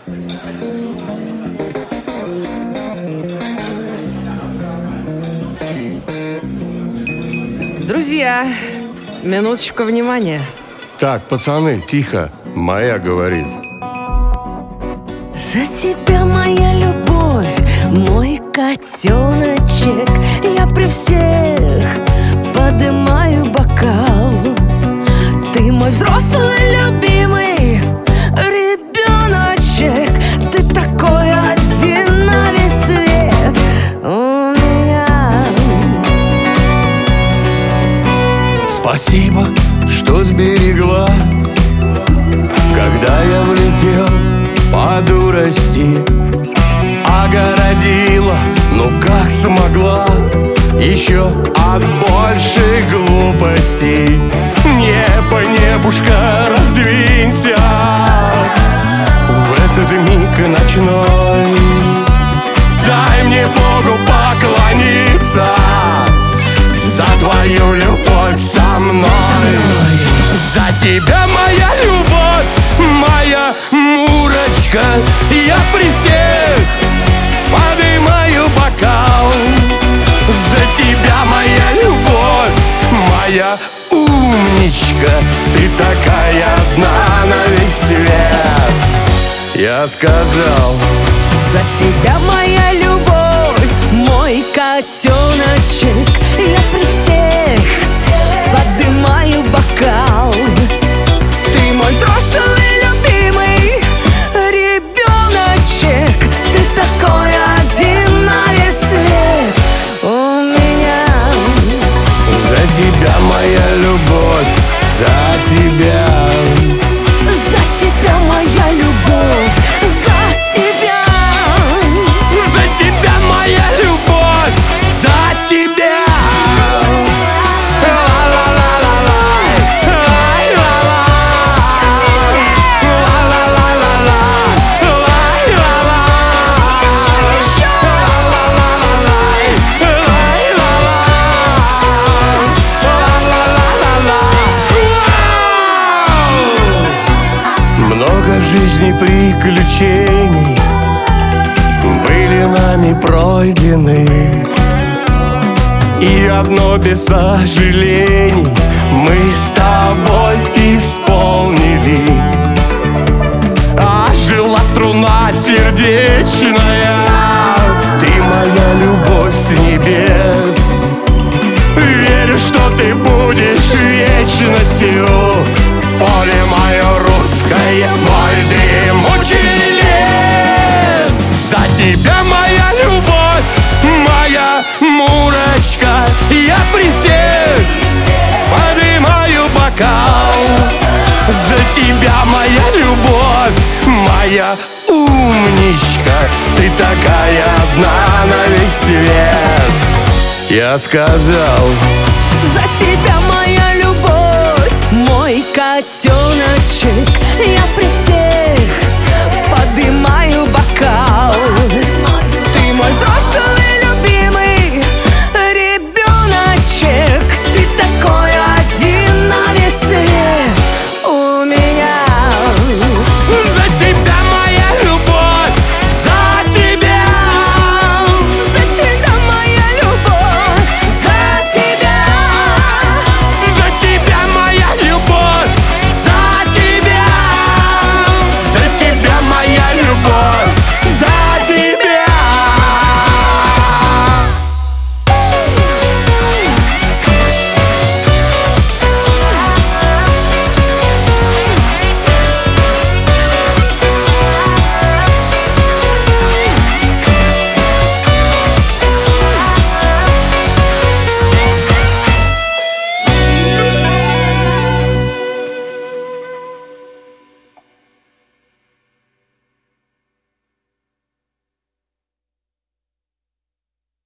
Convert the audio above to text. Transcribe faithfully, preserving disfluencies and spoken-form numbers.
Друзья, минуточку внимания. Так, пацаны, тихо. Моя говорит. За тебя, моя любовь, мой котеночек, я при всех поднимаю бокал. Ты мой взрослый любимый ребеночек, ты такой один на весь свет у меня. Спасибо, что сберегла, когда я влетел по дурости. Огородила, ну как смогла, еще от больших глупостей. Небо, небушка, раздвинься в этот миг ночной. Дай мне Богу поклониться за твою любовь со мной. За тебя, моя любовь, моя Мурочка, я при всех поднимаю бокал. За тебя, моя любовь, моя умничка, ты такая одна на весь свет. Я сказал: за тебя, моя любовь, мой котеночек, я при всех поднимаю бокал. Ты мой взрослый любимый ребеночек, ты такой один на весь свет у меня. За тебя, моя любовь, за тебя. За тебя, моя любовь, за тебя. За тебя, моя любовь, за тебя. Много в жизни приключений были нами пройдены, и одно без сожалений мы с тобой исполнили. А жила струна сердечная, ты моя любовь с небес. Верю, что ты будешь вечностью, поле мое русское, мой дремучий лес. За тебя, моя любовь, моя Мурочка, я при всех поднимаю бокал. За тебя, моя любовь, моя умничка, ты такая одна на весь свет. Я сказал: за тебя, моя любовь, мой котеночек, я при всех